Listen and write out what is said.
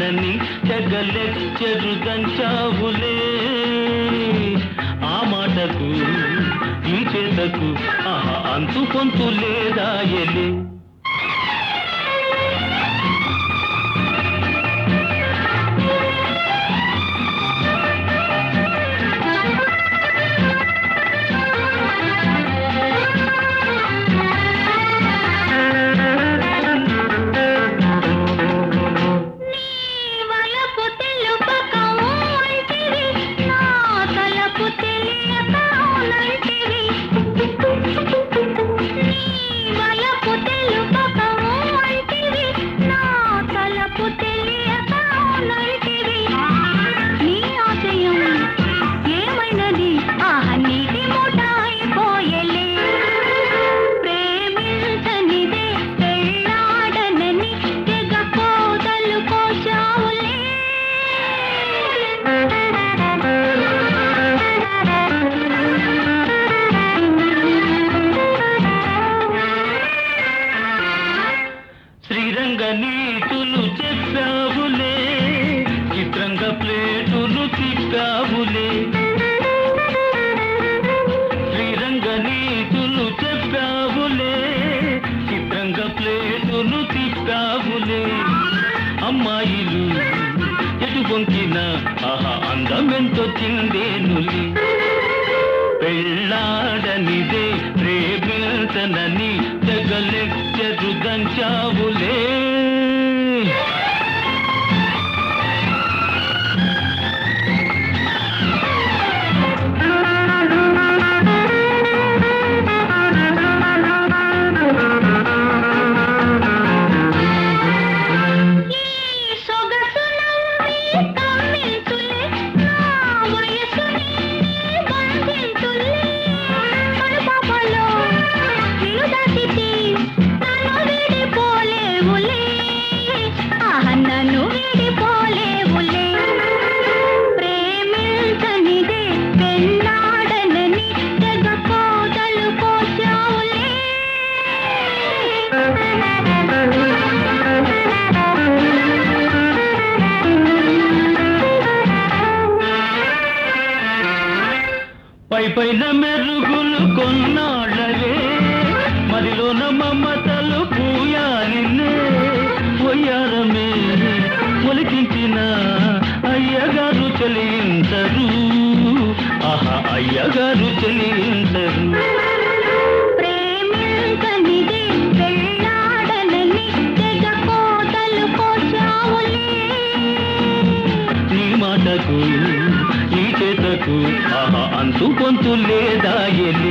పెళ్ళాడనని తెగలెచ్చరు దంచావులే. ఆ మాటకు ఈ చేతకు ఆహా అంతు కొంతు లేదా ఎలే. శ్రీరంగ నీతులు చెప్పావులే, చిత్రంగ ప్లేటులు తిప్పావులే. శ్రీరంగ నీతులు చెప్పావులే, చిత్రంగ ప్లేటులు తిప్పావులే. అమ్మాయిలు ఎటు పొంకిన ఆహా అందమెంతో చిందేనులే. పెళ్ళాడనిదే ప్రేమించనని తెగలెచ్చరు దంచావులే. పై పైన మెరుగులు కొన్నాళ్ళవే, మదిలోన మమతలు పూయాలినే. వయ్యారమే ఒలికించిన అయ్యగారు చెలించరు, ఆహా అయ్యగారు చెలించరు. నీ మాటకు ఈ చేతకు ఆహా అంతు కొంతు లేదా ఎలి.